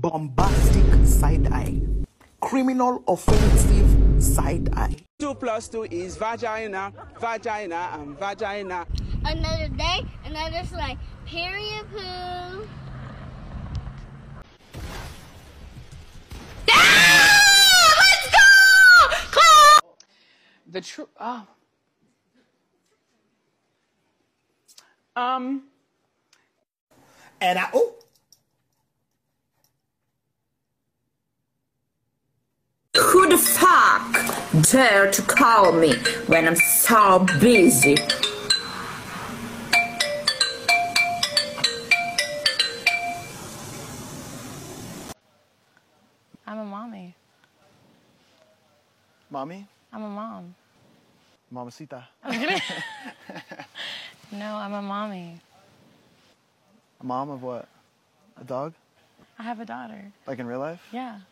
bombastic side eye, criminal offensive side eye. 2 plus 2 is vagina, vagina, and vagina. Another day, another slide. Period poo. Let's go! The true. Oh. And Who the fuck dare to call me when I'm so busy? I'm a mommy. Mommy? I'm a mom. Mamacita. No, I'm a mommy. A mom of what? A dog? I have a daughter. Like in real life? Yeah.